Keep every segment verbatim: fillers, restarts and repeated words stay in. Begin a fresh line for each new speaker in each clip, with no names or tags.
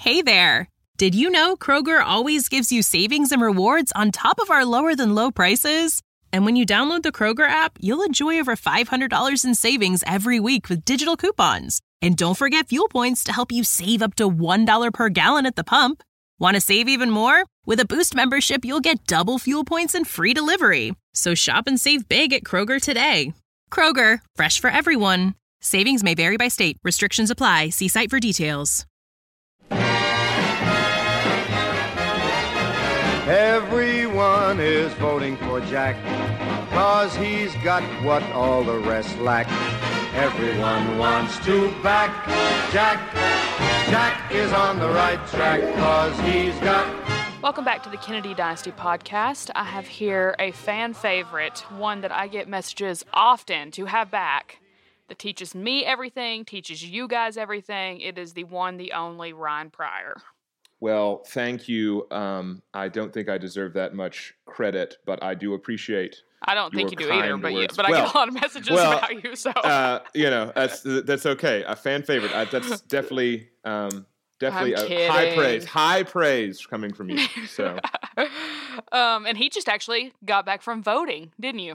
Hey there! Did you know Kroger always gives you savings and rewards on top of our lower-than-low prices? And when you download the Kroger app, you'll enjoy over five hundred dollars in savings every week with digital coupons. And don't forget fuel points to help you save up to one dollar per gallon at the pump. Want to save even more? With a Boost membership, you'll get double fuel points and free delivery. So shop and save big at Kroger today. Kroger, fresh for everyone. Savings may vary by state. Restrictions apply. See site for details.
Everyone is voting for Jack, 'cause he's got what all the rest lack. Everyone wants to back Jack. Jack is on the right track, 'cause he's got...
Welcome back to the Kennedy Dynasty podcast. I have here a fan favorite, one that I get messages often to have back, that teaches me everything, teaches you guys everything. It is the one, the only Ryan Pryor.
Well, thank you. Um, I don't think I deserve that much credit, but I do appreciate.
I don't think you do either, but, you, but
well,
I get a lot of messages
well,
about you. So
uh, you know, that's that's okay. A fan favorite. I, that's definitely um, definitely
I'm
a
kidding.
high praise. High praise coming from you. So,
um, and he just actually got back from voting, didn't you?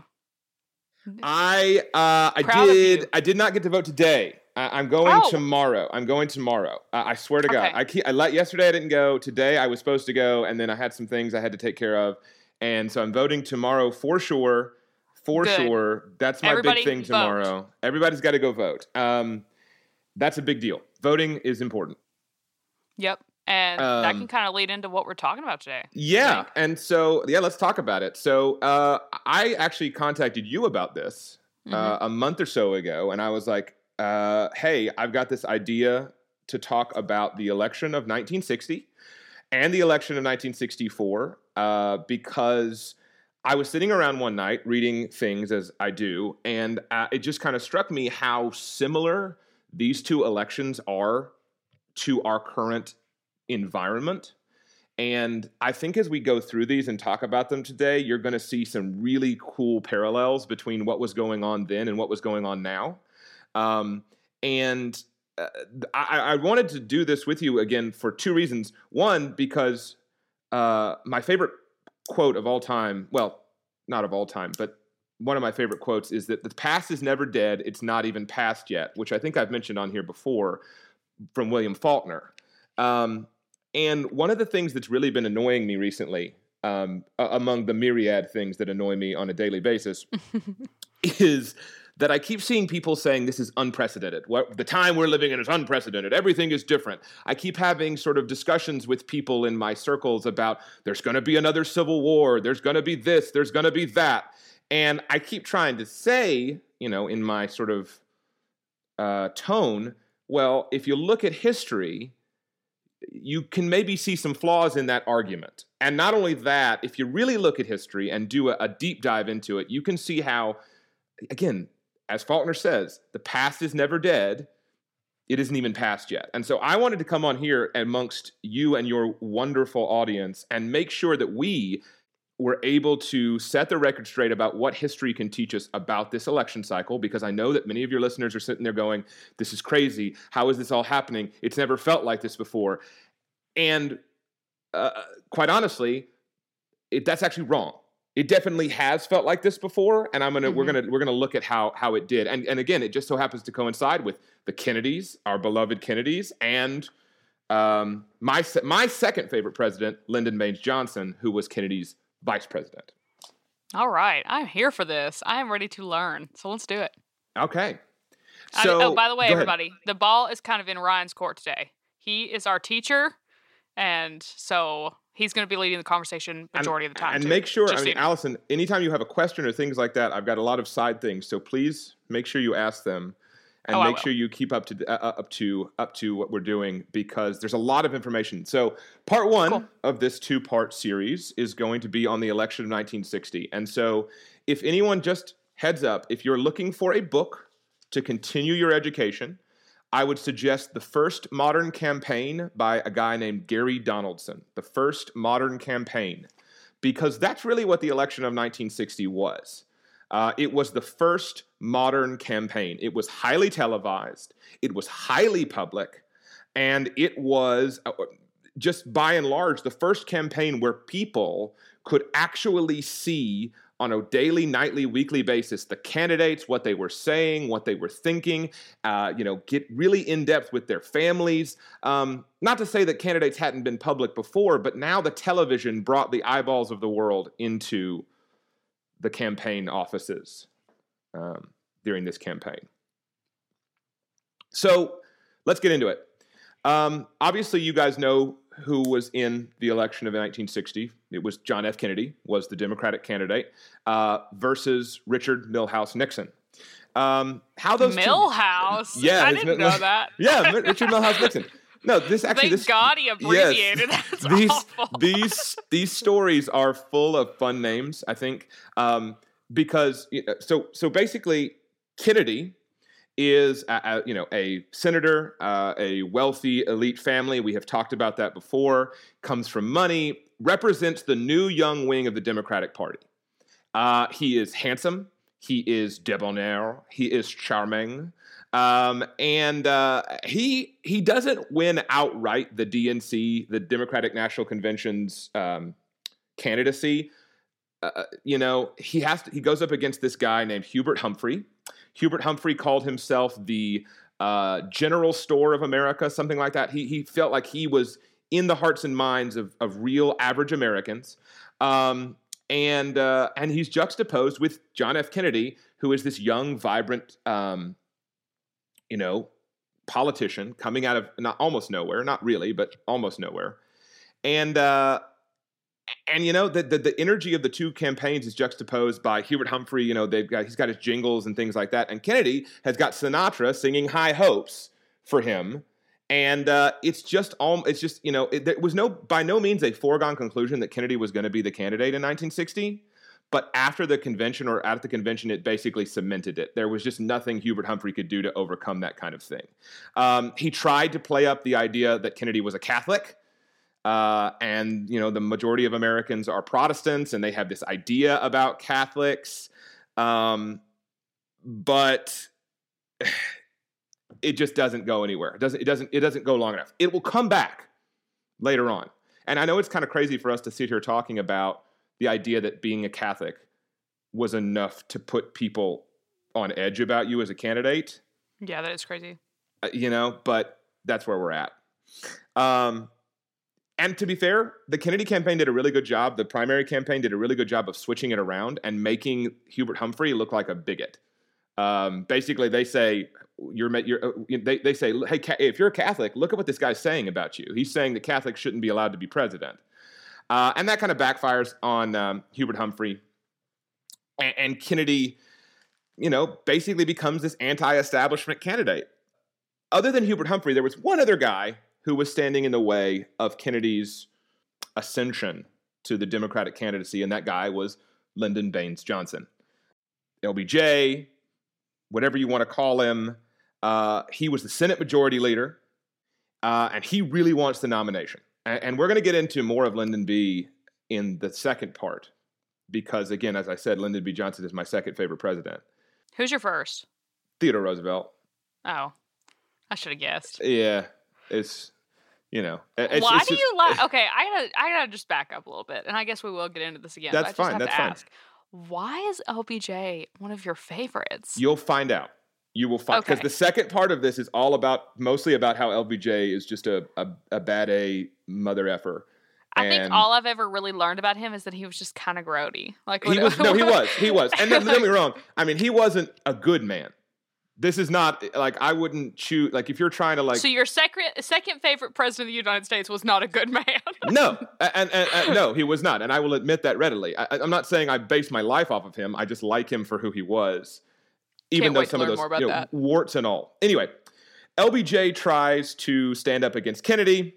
I uh, I
Proud of
did.
you.
I did not get to vote today. I, I'm going
Oh.
tomorrow. I'm going tomorrow. Uh, I swear to God.
Okay.
I keep, I let yesterday. I didn't go. Today I was supposed to go, and then I had some things I had to take care of, and so I'm voting tomorrow for sure. For
Good.
sure. That's my
Everybody
big thing
vote.
tomorrow. Everybody's got to go vote. Um, that's a big deal. Voting is important.
Yep. And that
Um,
can kind of lead into what we're talking about today.
Yeah, and so yeah, let's talk about it. So uh, I actually contacted you about this uh, a month or so ago, and I was like, uh, "Hey, I've got this idea to talk about the election of nineteen sixty and the election of nineteen sixty-four uh, because I was sitting around one night reading things as I do, and uh, it just kind of struck me how similar these two elections are to our current environment. And I think as we go through these and talk about them today, you're going to see some really cool parallels between what was going on then and what was going on now. Um, and uh, I, I wanted to do this with you again for two reasons. One, because uh, my favorite quote of all time, well, not of all time, but one of my favorite quotes is that the past is never dead. It's not even past yet, which I think I've mentioned on here before from William Faulkner. Um, And one of the things that's really been annoying me recently, um, uh, among the myriad things that annoy me on a daily basis, is that I keep seeing people saying this is unprecedented. What the time we're living in is unprecedented. Everything is different. I keep having sort of discussions with people in my circles about there's going to be another civil war. There's going to be this. There's going to be that. And I keep trying to say, you know, in my sort of uh, tone, well, if you look at history, you can maybe see some flaws in that argument. And not only that, if you really look at history and do a, a deep dive into it, you can see how, again, as Faulkner says, the past is never dead. It isn't even past yet. And so I wanted to come on here amongst you and your wonderful audience and make sure that we were able to set the record straight about what history can teach us about this election cycle, because I know that many of your listeners are sitting there going, this is crazy. How is this all happening? It's never felt like this before. And uh, quite honestly, it, that's actually wrong. It definitely has felt like this before, and I'm gonna mm-hmm. we're gonna we're gonna look at how how it did. And and again, it just so happens to coincide with the Kennedys, our beloved Kennedys, and um, my my second favorite president, Lyndon Baines Johnson, who was Kennedy's vice president.
All right. I'm here for this. I am ready to learn. So let's do it.
Okay. So,
I, oh, by the way,
go
everybody,
ahead.
the ball is kind of in Ryan's court today. He is our teacher, and so he's going to be leading the conversation majority
and,
of the time.
And
too.
make sure,
Just
I mean,
so you know.
Allison, anytime you have a question or things like that, I've got a lot of side things. So please make sure you ask them. And
oh,
make sure you keep up to uh, up to up to what we're doing, because there's a lot of information. So part one cool. of this two-part series is going to be on the election of nineteen sixty. And so if anyone, just heads up, if you're looking for a book to continue your education, I would suggest The First Modern Campaign by a guy named Gary Donaldson. The First Modern Campaign, because that's really what the election of nineteen sixty was. Uh, it was the first modern campaign. It was highly televised. It was highly public. And it was, uh, just by and large, the first campaign where people could actually see on a daily, nightly, weekly basis the candidates, what they were saying, what they were thinking, uh, you know, get really in depth with their families. Um, not to say that candidates hadn't been public before, but now the television brought the eyeballs of the world into the campaign offices um, during this campaign. So let's get into it. Um, obviously, you guys know who was in the election of nineteen sixty. It was John F. Kennedy, was the Democratic candidate, uh, versus Richard Milhous Nixon. Um, how those
Milhous?
Two, yeah,
I didn't know that.
Yeah, Richard Milhous Nixon. No, this actually.
Thank
this,
God he abbreviated.
Yes,
That's
these,
awful.
These these stories are full of fun names, I think, um, because so so basically Kennedy is a, a, you know a senator, uh, a wealthy elite family. We have talked about that before. Comes from money, represents the new young wing of the Democratic Party. Uh, he is handsome. He is debonair. He is charming. Um, and uh, he he doesn't win outright the D N C, the Democratic National Convention's um, candidacy. Uh, you know, he has to, he goes up against this guy named Hubert Humphrey. Hubert Humphrey called himself the uh, General Store of America, something like that. He he felt like he was in the hearts and minds of of real average Americans. Um, and uh, and he's juxtaposed with John F. Kennedy, who is this young, vibrant, um, you know, politician coming out of not almost nowhere, not really, but almost nowhere. And uh, and you know, the, the the energy of the two campaigns is juxtaposed by Hubert Humphrey. You know, they've got he's got his jingles and things like that, and Kennedy has got Sinatra singing "High Hopes" for him. And uh, it's just all it's just you know it, there was no by no means a foregone conclusion that Kennedy was going to be the candidate in nineteen sixty. But after the convention or at the convention, it basically cemented it. There was just nothing Hubert Humphrey could do to overcome that kind of thing. Um, he tried to play up the idea that Kennedy was a Catholic. Uh, and, you know, the majority of Americans are Protestants, and they have this idea about Catholics. Um, but it just doesn't go anywhere. It doesn't, it doesn't, it doesn't go long enough. It will come back later on. And I know it's kind of crazy for us to sit here talking about the idea that being a Catholic was enough to put people on edge about you as a candidate.
Yeah, that is crazy.
Uh, you know, but that's where we're at. Um, And to be fair, the Kennedy campaign did a really good job. The primary campaign did a really good job of switching it around and making Hubert Humphrey look like a bigot. Um, basically, they say you're, you're they they say, hey, if you're a Catholic, look at what this guy's saying about you. He's saying that Catholics shouldn't be allowed to be president, uh, and that kind of backfires on um, Hubert Humphrey. And, and Kennedy, you know, basically becomes this anti-establishment candidate. Other than Hubert Humphrey, there was one other guy who was standing in the way of Kennedy's ascension to the Democratic candidacy, and that guy was Lyndon Baines Johnson. L B J, whatever you want to call him, uh, he was the Senate Majority Leader, uh, and he really wants the nomination. And, and we're going to get into more of Lyndon B. in the second part, because, again, as I said, Lyndon B. Johnson is my second favorite president.
Who's your first?
Theodore Roosevelt.
Oh, I should have guessed.
Yeah, it's... You know, it's,
why
it's
do
just,
you like? Okay, I gotta, I gotta just back up a little bit, and I guess we will get into this again.
That's
but I just
fine.
have
That's
to
fine.
ask, why is L B J one of your favorites?
You'll find out. You will find because
Okay.
the second part of this is all about mostly about how L B J is just a a, a bad A mother effer.
I think
And
all I've ever really learned about him is that he was just kind of grody. Like
he was. No, he was. He was. And don't get me wrong. I mean, he wasn't a good man. This is not like I wouldn't choose. Like if you're trying to like.
So your second second favorite president of the United States was not a good man.
No, and, and, and no, he was not, and I will admit that readily. I, I'm not saying I base my life off of him. I just like him for who he was, even
Can't
though
wait
some
to
of
learn
those
more about
you know,
that.
warts and all. Anyway, L B J tries to stand up against Kennedy.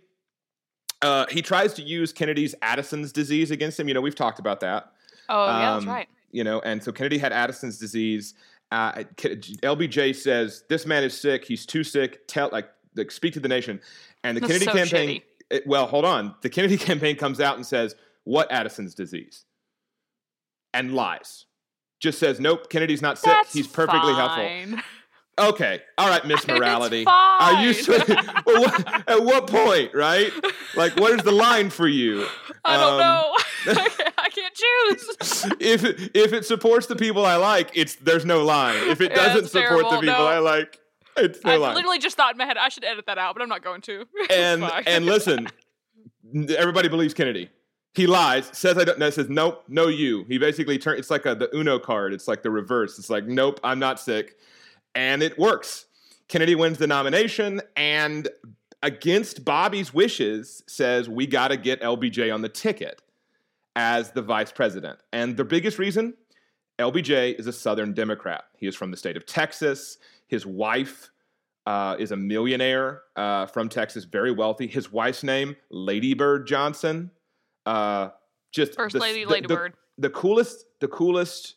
Uh, he tries to use Kennedy's Addison's disease against him. You know, we've talked about that.
Oh yeah, that's
Um,
right.
You know, and so Kennedy had Addison's disease. Uh, L B J says, this man is sick. He's too sick. Tell, like, like speak to the nation. And the
That's
Kennedy
so
campaign,
shitty.
it, well, hold on. The Kennedy campaign comes out and says, what Addison's disease? And lies. Just says, nope, Kennedy's not sick.
That's
He's perfectly healthy.
fine.
Okay, all right, Miss Morality.
It's fine.
Are you sure? Well, what, at what point, right? Like, what is the line for you?
I don't
Um,
know. I can't, I can't choose.
If it, if it supports the people I like, it's there's no line. If it
Yeah,
doesn't
it's
support the
terrible.
people
No.
I like, it's no
I
line.
literally just thought in my head I should edit that out, but I'm not going to. It's
and
fine.
and listen, everybody believes Kennedy. He lies, says I don't. No, says nope, no you. He basically turns. It's like a, the Uno card. It's like the reverse. It's like nope, I'm not sick, and it works. Kennedy wins the nomination, and against Bobby's wishes, says we got to get L B J on the ticket as the vice president. And the biggest reason, L B J is a Southern Democrat. He is from the state of Texas. His wife uh, is a millionaire uh, from Texas, very wealthy. His wife's name, Lady Bird Johnson. Uh, just
First
the,
Lady
the,
Lady
the,
Bird.
The coolest, the coolest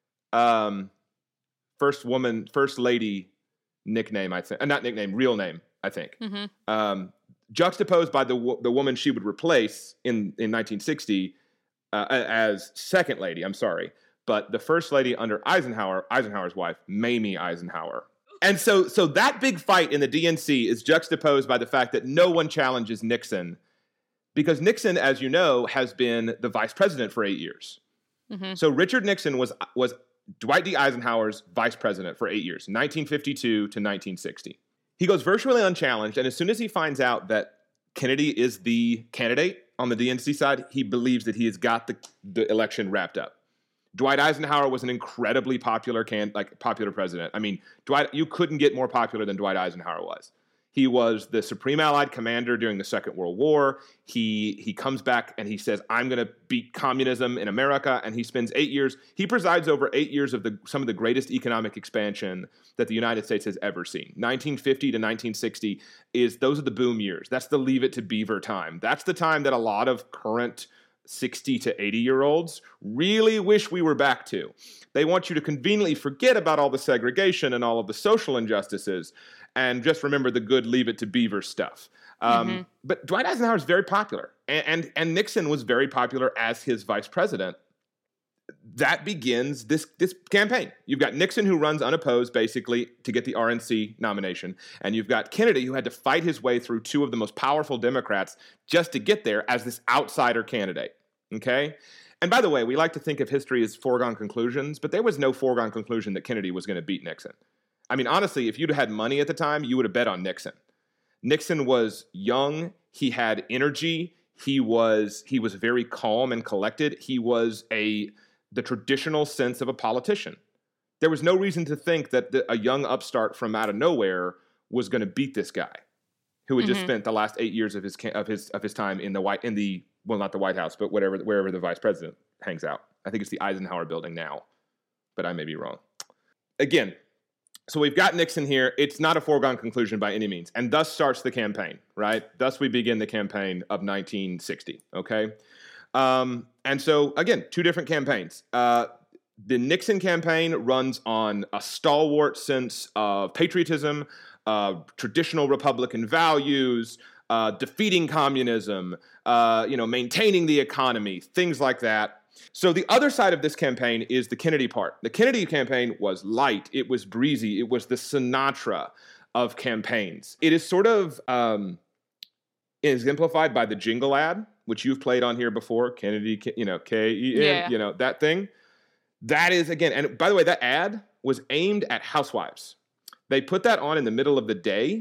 um, first woman, first lady nickname, I think. Uh, not nickname, real name, I think.
Mm-hmm.
Um, juxtaposed by the the woman she would replace in, in nineteen sixty uh, as second lady, I'm sorry. But the first lady under Eisenhower, Eisenhower's wife, Mamie Eisenhower. And so, so that big fight in the D N C is juxtaposed by the fact that no one challenges Nixon, because Nixon, as you know, has been the vice president for eight years.
Mm-hmm.
So Richard Nixon was was Dwight D. Eisenhower's vice president for eight years, nineteen fifty-two to nineteen sixty. He goes virtually unchallenged, and as soon as he finds out that Kennedy is the candidate on the D N C side, he believes that he has got the, the election wrapped up. Dwight Eisenhower was an incredibly popular can like popular president. I mean, Dwight, you couldn't get more popular than Dwight Eisenhower was. He was the Supreme Allied Commander during the Second World War. He he comes back and he says, I'm going to beat communism in America. And he spends eight years. He presides over eight years of the some of the greatest economic expansion that the United States has ever seen. nineteen fifty to nineteen sixty is, those are the boom years. That's the Leave It to Beaver time. That's the time that a lot of current sixty to eighty year olds really wish we were back to. They want you to conveniently forget about all the segregation and all of the social injustices and just remember the good Leave It to Beaver stuff. Um, mm-hmm. But Dwight Eisenhower is very popular, and, and and Nixon was very popular as his vice president. That begins this this campaign. You've got Nixon, who runs unopposed, basically, to get the R N C nomination. And you've got Kennedy, who had to fight his way through two of the most powerful Democrats just to get there as this outsider candidate. Okay? And by the way, we like to think of history as foregone conclusions, but there was no foregone conclusion that Kennedy was going to beat Nixon. I mean, honestly, if you'd had money at the time, you would have bet on Nixon. Nixon was young. He had energy. He was he was very calm and collected. He was a the traditional sense of a politician. There was no reason to think that the, a young upstart from out of nowhere was going to beat this guy, who had mm-hmm. just spent the last eight years of his of his of his time in the white in the well, not the White House, but whatever wherever the vice president hangs out. I think it's the Eisenhower Building now, but I may be wrong. Again. So we've got Nixon here. It's not a foregone conclusion by any means. And thus starts the campaign, right? Thus we begin the campaign of nineteen sixty, okay? Um, and so, again, two different campaigns. Uh, the Nixon campaign runs on a stalwart sense of patriotism, uh, traditional Republican values, uh, defeating communism, uh, you know, maintaining the economy, things like that. So the other side of this campaign is the Kennedy part. The Kennedy campaign was light. It was breezy. It was the Sinatra of campaigns. It is sort of um, exemplified by the jingle ad, which you've played on here before. Kennedy, you know, K E N, yeah. you know, that thing. That is, again, and by the way, that ad was aimed at housewives. They put that on in the middle of the day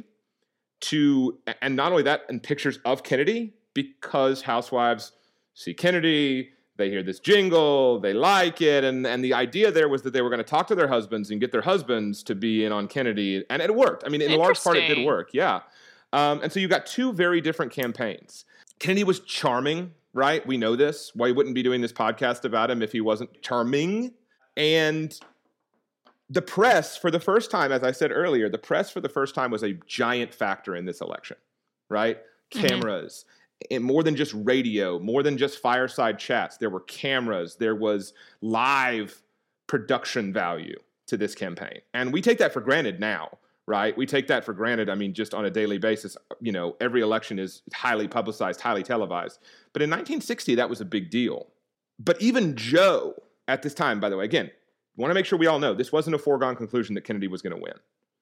to, and not only that, in pictures of Kennedy, because housewives see Kennedy, they hear this jingle, they like it, and, and the idea there was that they were going to talk to their husbands and get their husbands to be in on Kennedy, and it worked. I mean, in large part, it did work, yeah. Um, and so you've got two very different campaigns. Kennedy was charming, right? We know this. Why wouldn't be doing this podcast about him if he wasn't charming? And the press, for the first time, as I said earlier, the press for the first time was a giant factor in this election, right? Cameras. Mm-hmm. And more than just radio, more than just fireside chats. There were cameras. There was live production value to this campaign. And we take that for granted now, right? We take that for granted, I mean, just on a daily basis. You know, every election is highly publicized, highly televised. But in nineteen sixty, that was a big deal. But even Joe, at this time, by the way, again, want to make sure we all know, this wasn't a foregone conclusion that Kennedy was going to win.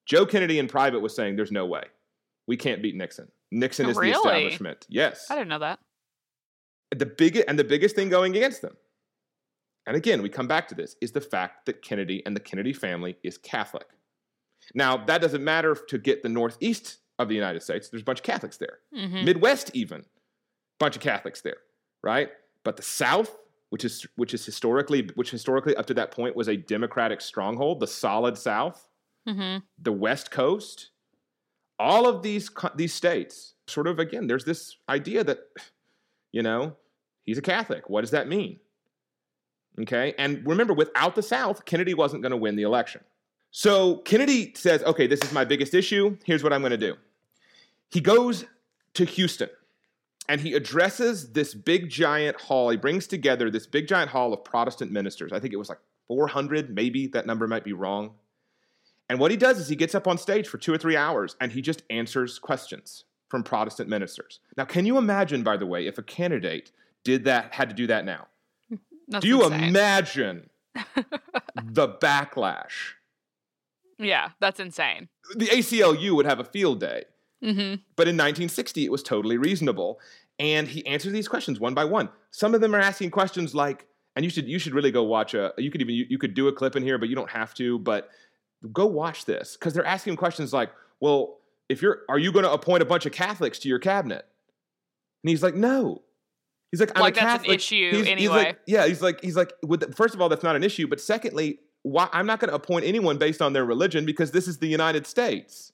Joe Kennedy in private was saying, there's no way. We can't beat Nixon. Nixon is
Really?
the establishment. Yes.
I didn't know that.
The big, and the biggest thing going against them, and again, we come back to this, is the fact that Kennedy and the Kennedy family is Catholic. Now, that doesn't matter to get the northeast of the United States. There's a bunch of Catholics there.
Mm-hmm.
Midwest even, bunch of Catholics there, right? But the South, which is which is historically, which historically up to that point was a Democratic stronghold, the solid South,
mm-hmm.
the West Coast, all of these these states, sort of, again, there's this idea that, you know, he's a Catholic. What does that mean? Okay, and remember, without the South, Kennedy wasn't going to win the election. So Kennedy says, okay, this is my biggest issue. Here's what I'm going to do. He goes to Houston, and he addresses this big, giant hall. He brings together this big, giant hall of Protestant ministers. I think it was like four hundred, maybe. That number might be wrong. And what he does is he gets up on stage for two or three hours, and he just answers questions from Protestant ministers. Now, can you imagine, by the way, if a candidate did that, had to do that now?
That's
Do you
insane.
imagine the backlash?
Yeah, that's insane.
The A C L U would have a field day.
Mm-hmm.
But in nineteen sixty, it was totally reasonable. And he answers these questions one by one. Some of them are asking questions like, and you should you should really go watch a, you could even, you, you could do a clip in here, but you don't have to, but go watch this. Because they're asking questions like, well, if you're, are you going to appoint a bunch of Catholics to your cabinet? And he's like, no. He's like, I'm
like
a
that's
Catholic.
an issue
he's,
anyway.
He's like, yeah, he's like, he's like, with the, first of all, that's not an issue. But secondly, why, I'm not going to appoint anyone based on their religion because this is the United States.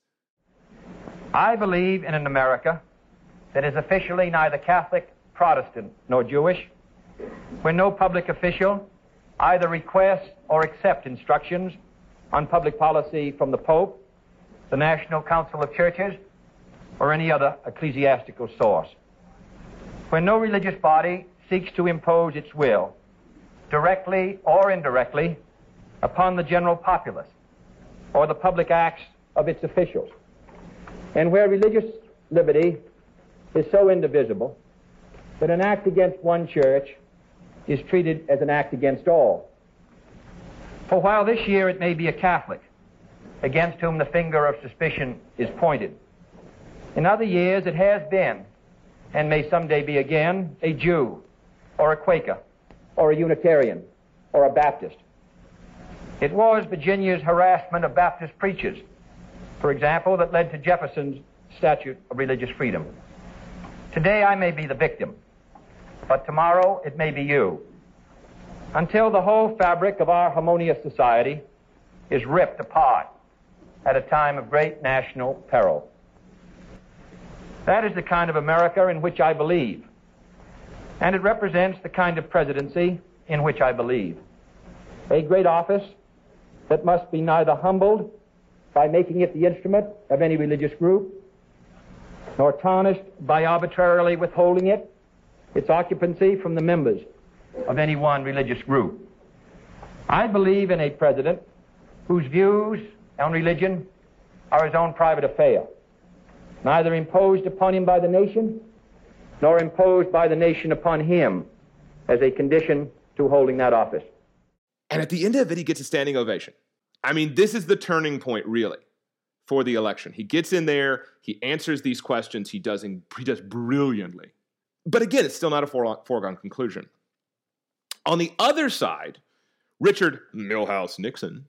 I believe in an America that is officially neither Catholic, Protestant, nor Jewish, where no public official either requests or accepts instructions on public policy from the Pope, the National Council of Churches, or any other ecclesiastical source. Where no religious body seeks to impose its will, directly or indirectly, upon the general populace or the public acts of its officials. And where religious liberty is so indivisible that an act against one church is treated as an act against all. For while this year it may be a Catholic against whom the finger of suspicion is pointed, in other years it has been, and may someday be again, a Jew, or a Quaker, or a Unitarian, or a Baptist. It was Virginia's harassment of Baptist preachers, for example, that led to Jefferson's Statute of Religious Freedom. Today I may be the victim, but tomorrow it may be you, until the whole fabric of our harmonious society is ripped apart at a time of great national peril. That is the kind of America in which I believe, and it represents the kind of presidency in which I believe. A great office that must be neither humbled by making it the instrument of any religious group, nor tarnished by arbitrarily withholding it, its occupancy from the members of any one religious group. I believe in a president whose views on religion are his own private affair, neither imposed upon him by the nation, nor imposed by the nation upon him as a condition to holding that office.
And at the end of it, he gets a standing ovation. I mean, this is the turning point, really, for the election. He gets in there, he answers these questions, he does, in, he does brilliantly. But again, it's still not a foregone conclusion. On the other side, Richard Milhouse Nixon,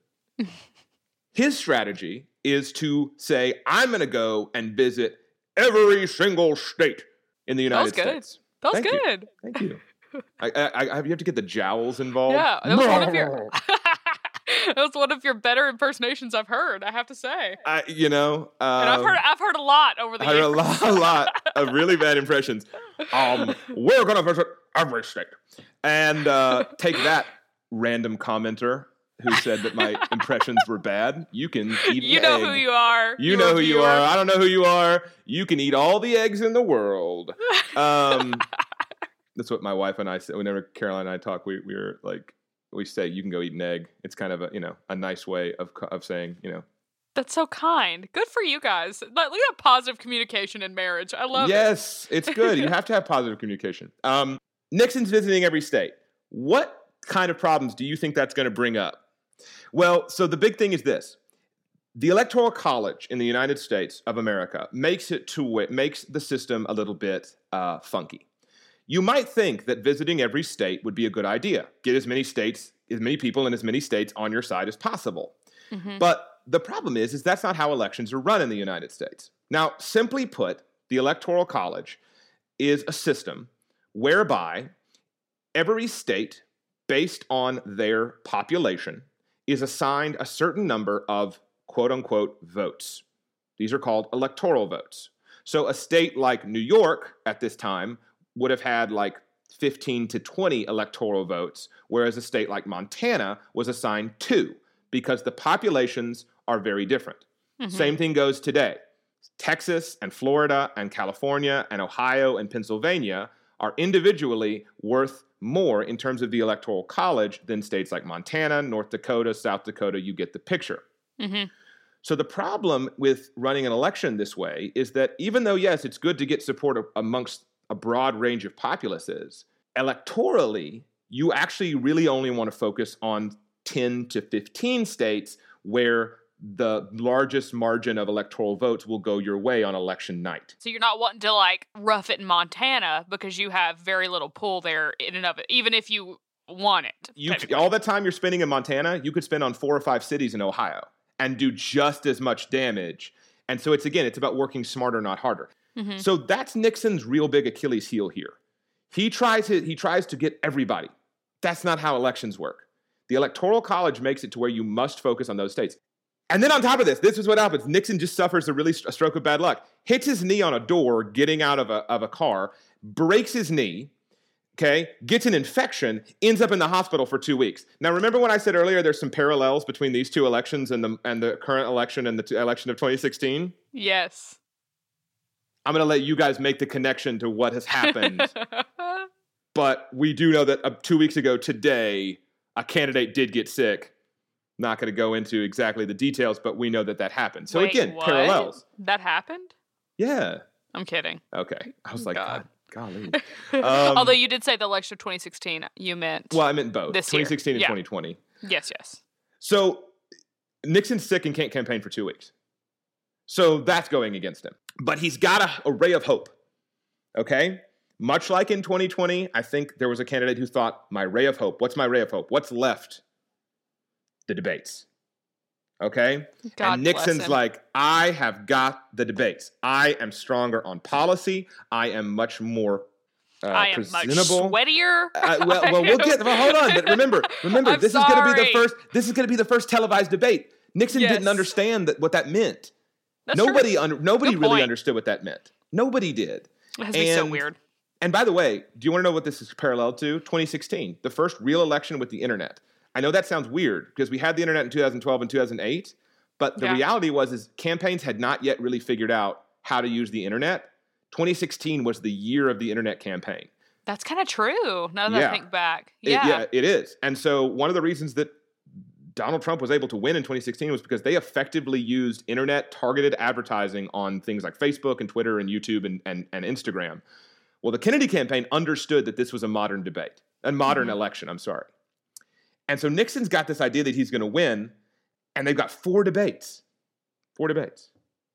his strategy is to say, I'm going to go and visit every single state in the United
that was good.
States.
That was
Thank you.
good.
Thank you. I, I, I, you have to get the jowls involved.
Yeah, that was one of your that was one of your better impersonations I've heard, I have to say.
I, you know, um,
and I've heard I've heard a lot over the
I
years.
heard a lot, a lot of really bad impressions. Um, we're gonna visit every state, and uh, take that, random commenter who said that my impressions were bad. You can eat.
You
an
know
egg.
who you are.
You
You
know who you
reviewer.
are. I don't know who you are. You can eat all the eggs in the world. Um, that's what my wife and I say. Whenever Caroline and I talk, we we were like, we say you can go eat an egg. It's kind of a, you know, a nice way of of saying, you know.
That's so kind. Good for you guys. Like, look at positive communication in marriage. I love
Yes, it's good. You have to have positive communication. Um, Nixon's visiting every state. What kind of problems do you think that's going to bring up? Well, so the big thing is this. The Electoral College in the United States of America makes it to it makes the system a little bit uh, funky. You might think that visiting every state would be a good idea. Get as many states, as many people in as many states on your side as possible. Mm-hmm. But the problem is, is that's not how elections are run in the United States. Now, simply put, the Electoral College is a system whereby every state, based on their population, is assigned a certain number of quote-unquote votes. These are called electoral votes. So a state like New York at this time would have had like fifteen to twenty electoral votes, whereas a state like Montana was assigned two, because the populations are very different. Mm-hmm. Same thing goes today. Texas and Florida and California and Ohio and Pennsylvania are individually worth more in terms of the Electoral College than states like Montana, North Dakota, South Dakota. You get the picture. Mm-hmm. So the problem with running an election this way is that even though, yes, it's good to get support amongst a broad range of populaces, electorally, you actually really only want to focus on ten to fifteen states where the largest margin of electoral votes will go your way on election night.
So you're not wanting to like rough it in Montana because you have very little pull there in and of it, even if you want it.
You, all the time you're spending in Montana, you could spend on four or five cities in Ohio and do just as much damage. And so it's, again, it's about working smarter, not harder. Mm-hmm. So that's Nixon's real big Achilles heel here. He tries to, he tries to get everybody. That's not how elections work. The Electoral College makes it to where you must focus on those states. And then on top of this, this is what happens. Nixon just suffers a really a stroke of bad luck. Hits his knee on a door getting out of a, of a car, breaks his knee, okay, gets an infection, ends up in the hospital for two weeks. Now, remember when I said earlier there's some parallels between these two elections and the and the current election and the t- election of twenty sixteen?
Yes.
I'm going to let you guys make the connection to what has happened. But we do know that uh, two weeks ago today, a candidate did get sick. Not going to go into exactly the details, but we know that that happened. So
Wait,
again,
what?
parallels.
That happened?
Yeah.
I'm kidding.
Okay. I was like, God, God golly.
Um, Although you did say the election of twenty sixteen, you meant
Well, I meant both.
This
twenty sixteen
year.
and
Yeah.
twenty twenty.
Yes, yes.
So Nixon's sick and can't campaign for two weeks. So that's going against him. But he's got a, a ray of hope. Okay? Much like in twenty twenty, I think there was a candidate who thought, my ray of hope. What's my ray of hope? What's left? The debates. Okay?
God
and Nixon's
bless him.
like, I have got the debates. I am stronger on policy. I am much more uh,
I am
presentable.
much sweatier.
uh, well, well, we'll get. Well, hold on. But remember, remember,
I'm
this is going to be the
sorry.
first. This is going to be the first televised debate. Nixon
Yes.
didn't understand that, what that meant.
That's
nobody,
true.
under, nobody
Good
really
point.
understood what that meant. Nobody did.
It has to be so
And-
weird.
And by the way, do you want to know what this is parallel to? twenty sixteen, the first real election with the internet. I know that sounds weird because we had the internet in two thousand twelve and two thousand eight, but the
Yeah.
reality was is campaigns had not yet really figured out how to use the internet. twenty sixteen was the year of the internet campaign.
That's kind of true. Now that
Yeah.
I think back.
It-
Yeah.
yeah, it is. And so one of the reasons that Donald Trump was able to win in twenty sixteen was because they effectively used internet targeted advertising on things like Facebook and Twitter and YouTube and, and, and Instagram. Well, the Kennedy campaign understood that this was a modern debate, a modern
Mm-hmm.
election, I'm sorry. And so Nixon's got this idea that he's going to win, and they've got four debates. Four debates.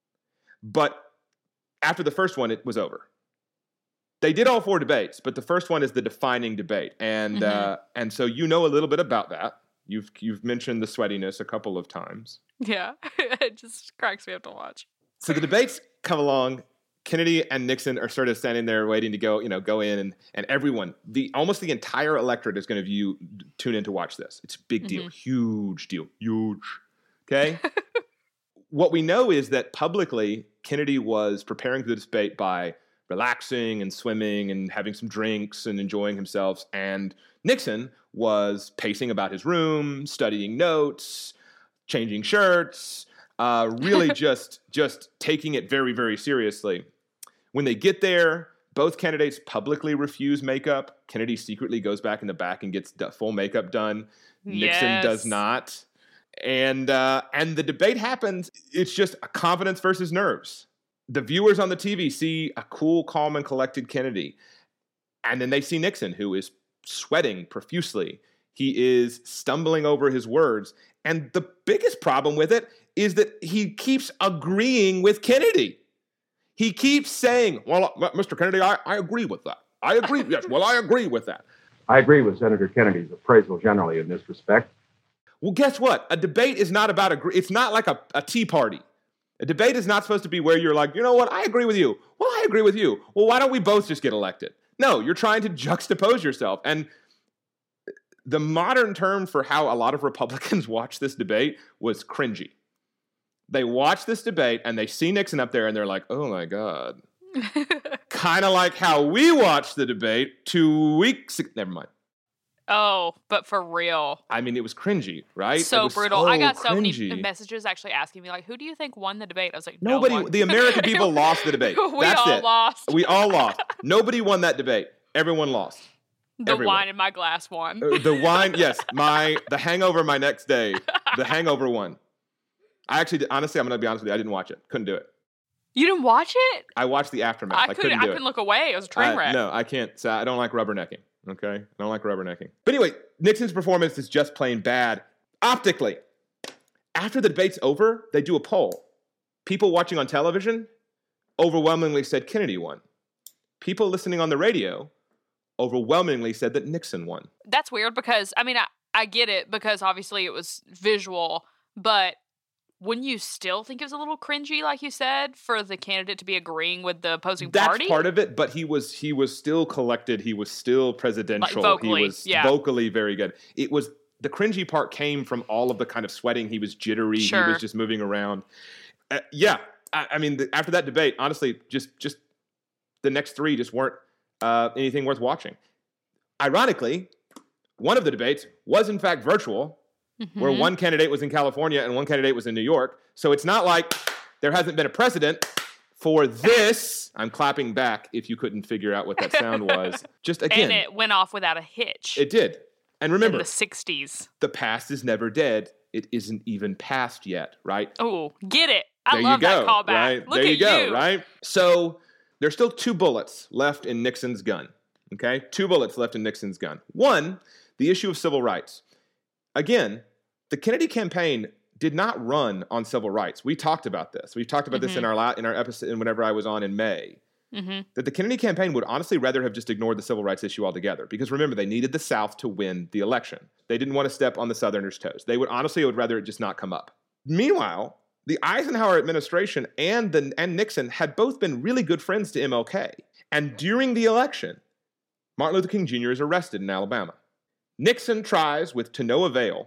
But after the first one, it was over. They did all four debates, but the first one is the defining debate. And
Mm-hmm.
uh, and so you know a little bit about that. You've you've mentioned the sweatiness a couple of times.
Yeah. It just cracks me up to watch.
So the debates come along. Kennedy and Nixon are sort of standing there waiting to go, you know, go in, and and everyone, the almost the entire electorate is going to view, tune in to watch this. It's a big deal,
Mm-hmm.
huge deal, huge. Okay. What we know is that publicly, Kennedy was preparing for the debate by relaxing and swimming and having some drinks and enjoying himself, and Nixon was pacing about his room, studying notes, changing shirts. Uh, really just just taking it very, very seriously. When they get there, both candidates publicly refuse makeup. Kennedy secretly goes back in the back and gets d- full makeup done. Nixon
Yes.
does not. And uh, and the debate happens. It's just a confidence versus nerves. The viewers on the T V see a cool, calm, and collected Kennedy. And then they see Nixon, who is sweating profusely. He is stumbling over his words. And the biggest problem with it is that he keeps agreeing with Kennedy. He keeps saying, well, Mister Kennedy, I, I agree with that. I agree. Yes, well, I agree with that.
I agree with Senator Kennedy's appraisal generally in this respect.
Well, guess what? A debate is not about agree. It's not like a, a tea party. A debate is not supposed to be where you're like, you know what? I agree with you. Well, I agree with you. Well, why don't we both just get elected? No, you're trying to juxtapose yourself. And the modern term for how a lot of Republicans watch this debate was cringy. They watch this debate and they see Nixon up there and they're like, oh my God. Kind of like how we watched the debate two weeks ago. Never mind.
Oh, but for real.
I mean, it was cringy, right?
So
was
brutal.
So
I got so
cringy.
many messages actually asking me, like, who do you think won the debate? I was like,
nobody.
No one.
The American people lost the debate.
we
That's
all
it.
lost.
We all lost. Nobody won that debate. Everyone lost.
The
Everyone.
wine in my glass won.
Uh, the wine, yes. My the hangover my next day. The hangover won. I actually, honestly, I'm going to be honest with you. I didn't watch it. Couldn't do it.
You didn't watch it?
I watched the aftermath.
I,
I
couldn't,
couldn't do
I
it.
couldn't look away. It was a train
I,
wreck.
no, I can't. So I don't like rubbernecking. Okay? I don't like rubbernecking. But anyway, Nixon's performance is just plain bad. Optically, after the debate's over, they do a poll. People watching on television overwhelmingly said Kennedy won. People listening on the radio overwhelmingly said that Nixon won.
That's weird because, I mean, I, I get it because obviously it was visual, but wouldn't you still think it was a little cringy, like you said, for the candidate to be agreeing with the opposing
That's
party?
That's part of it, but he was he was still collected. He was still presidential.
Like vocally,
he was
yeah.
vocally very good. It was the cringy part came from all of the kind of sweating. He was jittery.
Sure.
He was just moving around. Uh, yeah, I, I mean, the, after that debate, honestly, just just the next three just weren't uh, anything worth watching. Ironically, one of the debates was in fact virtual. Mm-hmm. Where one candidate was in California and one candidate was in New York. So it's not like there hasn't been a precedent for this. I'm clapping back if you couldn't figure out what that sound was. Just again.
And it went off without a hitch.
It did. And remember.
In the sixties.
The past is never dead. It isn't even past yet, right?
Oh, get it. I
there
love
you go,
that callback.
Right?
Look
there you
at
go,
you.
Right? So there's still two bullets left in Nixon's gun. Okay? Two bullets left in Nixon's gun. One, the issue of civil rights. Again, the Kennedy campaign did not run on civil rights. We talked about this. We talked about mm-hmm. this in our la- in our episode whenever I was on in May. Mm-hmm. That the Kennedy campaign would honestly rather have just ignored the civil rights issue altogether. Because remember, they needed the South to win the election. They didn't want to step on the Southerners' toes. They would honestly would rather it just not come up. Meanwhile, the Eisenhower administration and the and Nixon had both been really good friends to M L K. And during the election, Martin Luther King Junior is arrested in Alabama. Nixon tries with to no avail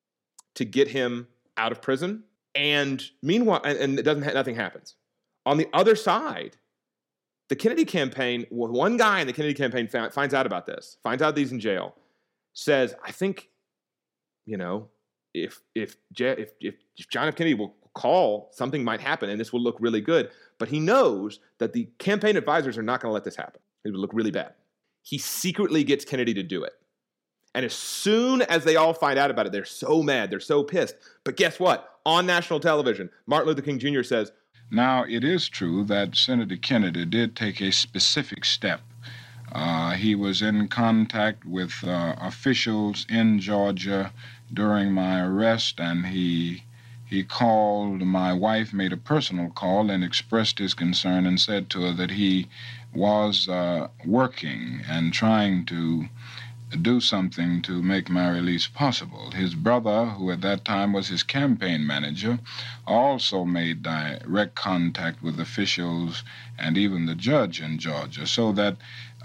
to get him out of prison, and meanwhile, and, and it doesn't, nothing happens. On the other side, the Kennedy campaign, one guy in the Kennedy campaign found, finds out about this, finds out that he's in jail, says, I think, you know, if if if if, if John F. Kennedy will call, something might happen, and this will look really good. But he knows that the campaign advisors are not going to let this happen. It would look really bad. He secretly gets Kennedy to do it. And as soon as they all find out about it, they're so mad, they're so pissed. But guess what? On national television, Martin Luther King Junior says,
now, it is true that Senator Kennedy did take a specific step. Uh, he was in contact with uh, officials in Georgia during my arrest, and he he called my wife, made a personal call, and expressed his concern and said to her that he was uh, working and trying to do something to make my release possible. His brother, who at that time was his campaign manager, also made direct contact with officials and even the judge in Georgia, so that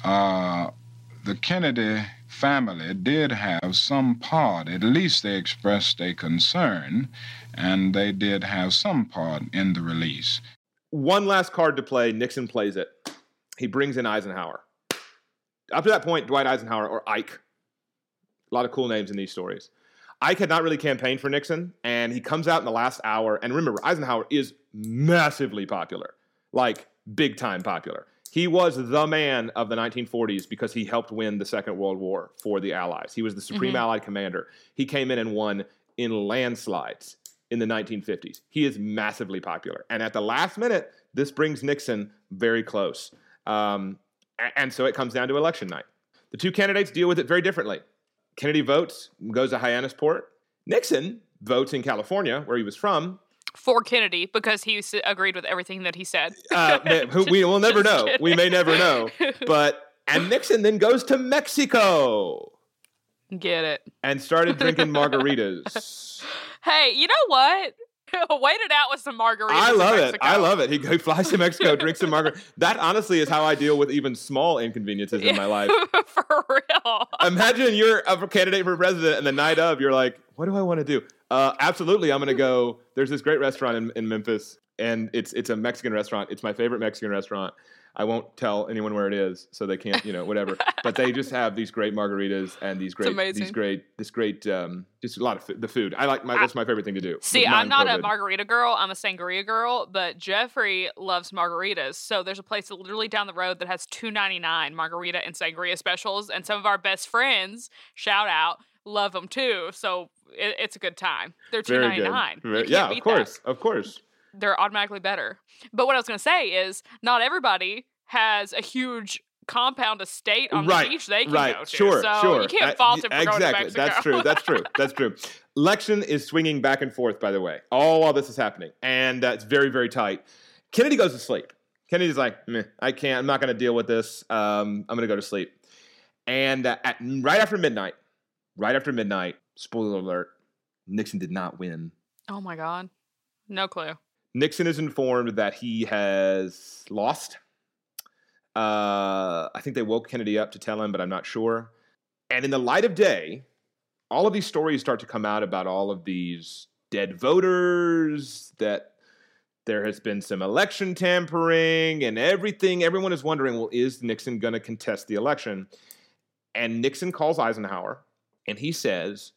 uh, the Kennedy family did have some part, at least they expressed a concern, and they did have some part in the release.
One last card to play, Nixon plays it. He brings in Eisenhower. Up to that point, Dwight Eisenhower, or Ike, a lot of cool names in these stories. Ike had not really campaigned for Nixon, and he comes out in the last hour. And remember, Eisenhower is massively popular, like big-time popular. He was the man of the nineteen forties because he helped win the Second World War for the Allies. He was the Supreme mm-hmm. Allied Commander. He came in and won in landslides in the nineteen fifties. He is massively popular. And at the last minute, this brings Nixon very close. Um, and so it comes down to election night. The two candidates deal with it very differently. Kennedy votes, goes to Hyannisport. Nixon votes in California, where he was from,
For Kennedy, because he s- agreed with everything that he said.
Uh, we will never know.
kidding.
We may never know. But and Nixon then goes to Mexico.
Get it.
And started drinking margaritas.
Hey, you know what? Wait it out with some margaritas.
I love
in
it.
Mexico.
I love it. He, he flies to Mexico, drinks some margarita. That honestly is how I deal with even small inconveniences in my life.
For real.
Imagine you're a candidate for president, and the night of, you're like, what do I want to do? Uh, absolutely, I'm going to go. There's this great restaurant in, in Memphis, and it's it's a Mexican restaurant. It's my favorite Mexican restaurant. I won't tell anyone where it is, so they can't, you know, whatever. But they just have these great margaritas and these great, these great, this great, um, just a lot of food, the food. I like my I, that's my favorite thing to do.
See, I'm not a margarita girl. I'm a sangria girl. But Jeffrey loves margaritas. So there's a place literally down the road that has two ninety-nine margarita and sangria specials, and some of our best friends, shout out, love them too. So it, it's a good time. They're two ninety-nine.
Yeah, of course,
that.
of course.
They're automatically better. But what I was going to say is not everybody has a huge compound estate on
right,
the beach they can
right,
go to.
sure,
so
sure.
you can't fault him for
exactly.
going to Mexico.
That's true. That's true. That's true. Election is swinging back and forth, by the way, all while this is happening. And uh, it's very, very tight. Kennedy goes to sleep. Kennedy's like, meh, I can't. I'm not going to deal with this. Um, I'm going to go to sleep. And uh, at, right after midnight, right after midnight, spoiler alert, Nixon did not win.
Oh, my God. No clue.
Nixon is informed that he has lost. Uh, I think they woke Kennedy up to tell him, but I'm not sure. And in the light of day, all of these stories start to come out about all of these dead voters, that there has been some election tampering and everything. Everyone is wondering, well, is Nixon going to contest the election? And Nixon calls Eisenhower, and he says,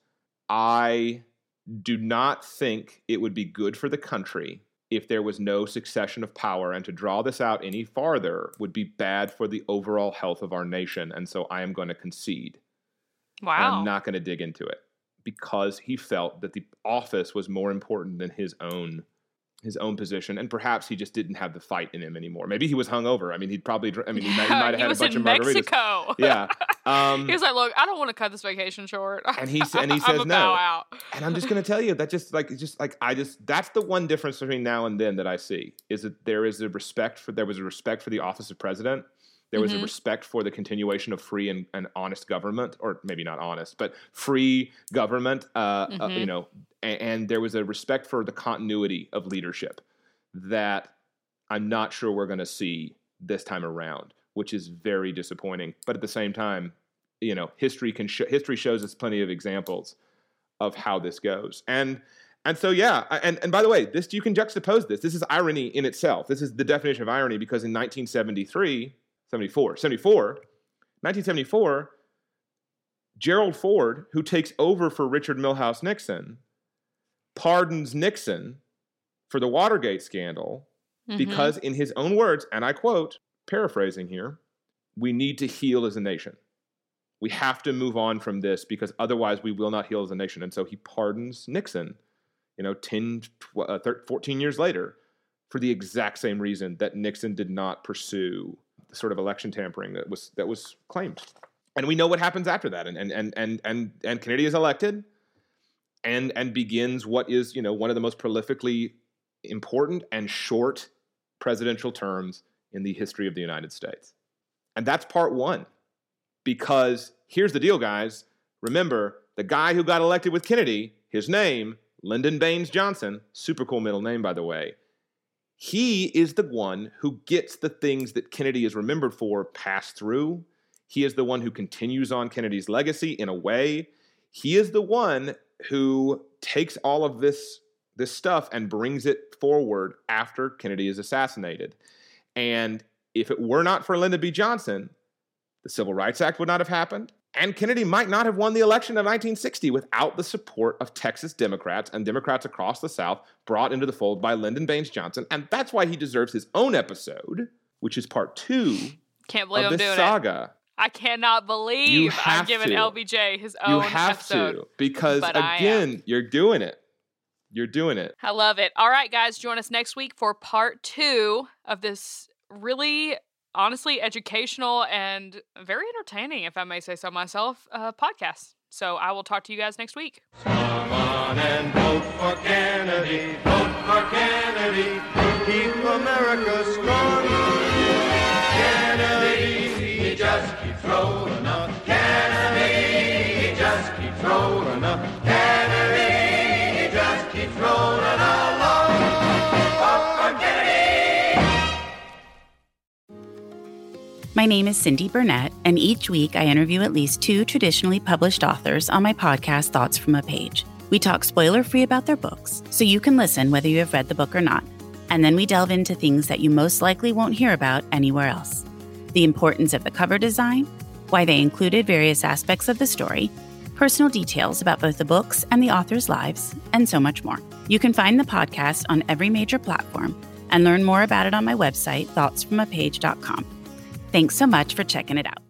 I do not think it would be good for the country if there was no succession of power, and to draw this out any farther would be bad for the overall health of our nation. And so I am going to concede.
Wow.
And I'm not going to dig into it, because he felt that the office was more important than his own his own position, and perhaps he just didn't have the fight in him anymore. Maybe he was hungover. I mean, he'd probably. I mean, he might, he might have
he
had
was
a bunch
in
of margaritas.
Mexico.
Yeah. Um,
he was like, "Look, I don't want to cut this vacation short."
And he and he says
I'm a
no.
bow out.
And I'm just going to tell you that just like just like I just that's the one difference between now and then that I see, is that there is a respect for there was a respect for the office of president. There was mm-hmm. a respect for the continuation of free and, and honest government, or maybe not honest, but free government. Uh, mm-hmm. uh, you know, and, and there was a respect for the continuity of leadership that I'm not sure we're going to see this time around, which is very disappointing. But at the same time, you know, history can sh- history shows us plenty of examples of how this goes. And and so yeah, and and by the way, this you can juxtapose this. This is irony in itself. This is the definition of irony, because in nineteen seventy-three, seventy-four, seventy-four, nineteen seventy-four, Gerald Ford, who takes over for Richard Milhous Nixon, pardons Nixon for the Watergate scandal, mm-hmm. because in his own words, and I quote, paraphrasing here, we need to heal as a nation. We have to move on from this, because otherwise we will not heal as a nation. And so he pardons Nixon, you know, ten, thirteen, fourteen years later, for the exact same reason that Nixon did not pursue the sort of election tampering that was that was claimed. And we know what happens after that. And and and and and, and Kennedy is elected and and begins what is, you know, one of the most prolifically important and short presidential terms in the history of the United States. And that's part one. Because here's the deal, guys. Remember, the guy who got elected with Kennedy, his name, Lyndon Baines Johnson, super cool middle name, by the way, he is the one who gets the things that Kennedy is remembered for passed through. He is the one who continues on Kennedy's legacy in a way. He is the one who takes all of this, this stuff and brings it forward after Kennedy is assassinated. And if it were not for Lyndon B. Johnson, the Civil Rights Act would not have happened, and Kennedy might not have won the election of nineteen sixty without the support of Texas Democrats and Democrats across the South brought into the fold by Lyndon Baines Johnson. And that's why he deserves his own episode, which is part two
Can't believe
of
I'm
this
doing
saga.
It. I cannot believe I'm giving
to.
L B J his own
You have
episode.
to, because
but
again, you're doing it. You're doing it.
I love it. All right, guys, join us next week for part two of this really, honestly, educational and very entertaining, if I may say so myself, uh, podcast. So I will talk to you guys next week.
Come on and vote for Kennedy, vote for Kennedy, keep America strong. Kennedy, he just keeps rolling up. Kennedy, he just keeps rolling up. Kennedy, he just keeps rolling along. Vote for Kennedy.
My name is Cindy Burnett, and each week I interview at least two traditionally published authors on my podcast, Thoughts from a Page. We talk spoiler-free about their books, so you can listen whether you have read the book or not. And then we delve into things that you most likely won't hear about anywhere else. The importance of the cover design, why they included various aspects of the story, personal details about both the books and the authors' lives, and so much more. You can find the podcast on every major platform and learn more about it on my website, thoughts from a page dot com. Thanks so much for checking it out.